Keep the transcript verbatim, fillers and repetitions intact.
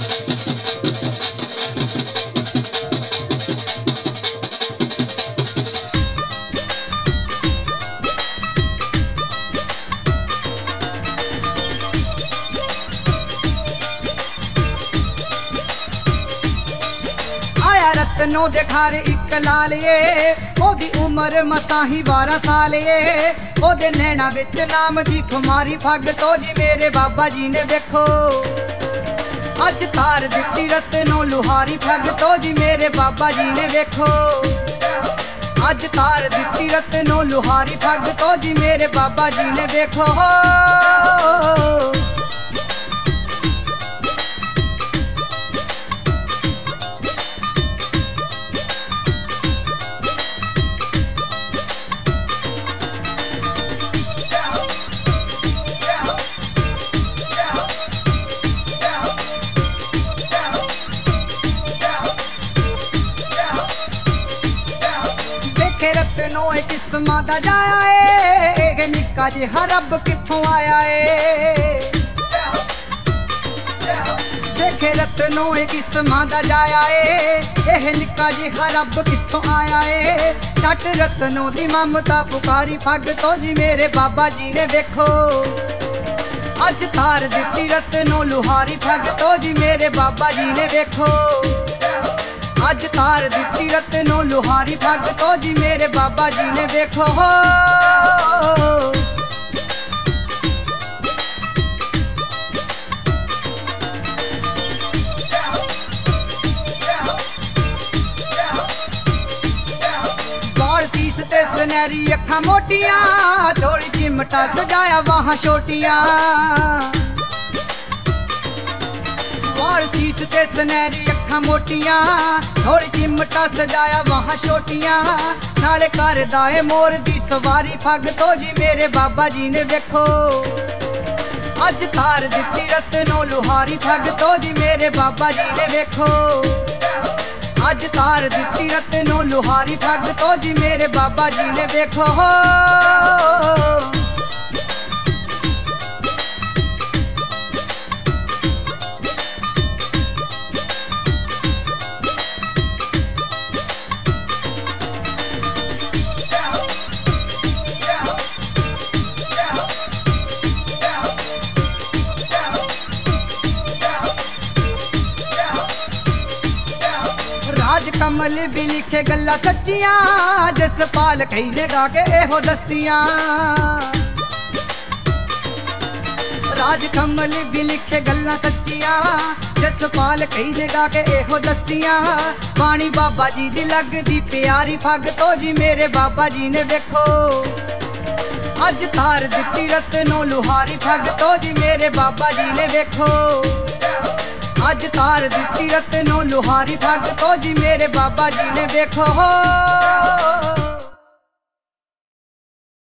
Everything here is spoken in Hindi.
रत्नों दे घर इक लाल ये ओदी उम्र मसा ही बारह साल ये ओदे नैना विच नाम दी खुमारी फग तो जी मेरे बाबा जी ने देखो अज तार दिती रत्नों लुहारी फग तो जी मेरे बाबा जी ने देखो अज तार दिती रत्नों लुहारी फग तो जी मेरे बाबा जी ने देखो। रत्नों किस्मा दा जाया है निक्का जिहा रब कित्थों आया है देखे रत्नों किस्मा दा जाया है निक्का जिहा रब कित्थों आया है चट रत्नों दी ममता पुकारी फग तो जी मेरे बाबा जी ने देखो अज तार दिती रत्नों लुहारी फग तो जी मेरे बाबा जी ने देखो अज तार दिती रत्नों लुहारी फग तो जी मेरे बाबा जी ने देखो। बाल सीस ते सुनहरी अखा मोटियां थोड़ी चिमटा सजाया वहां छोटियां शीश ते सुनहरी अखा मोटियां थोड़ी चिमटा सजाया वहां छोटियां नाले कर दाए मोर दी सवारी फग तो जी मेरे बाबा जी ने देखो अज तार दिती रत्नों लुहारी फग तो जी मेरे बाबा जी ने देखो अज तार दिती रत्नों लुहारी फग तो जी मेरे बाबा जी ने देखो। राज कमल भी लिखे गल्ला सच्चियां जसपाल कही ने गा के एहो दसियां राज कमल भी लिखे गल्ला सच्चियां जसपाल कही ने गा के एहो दसियां पानी बाबा जी दी लगदी प्यारी फग तो जी मेरे बाबा जी ने देखो अज तार दिती रत्नों लुहारी फग तो जी मेरे बाबा जी ने देखो अज तार दिती रत्नों लुहारी फग तो जी मेरे बाबा जी ने देखो।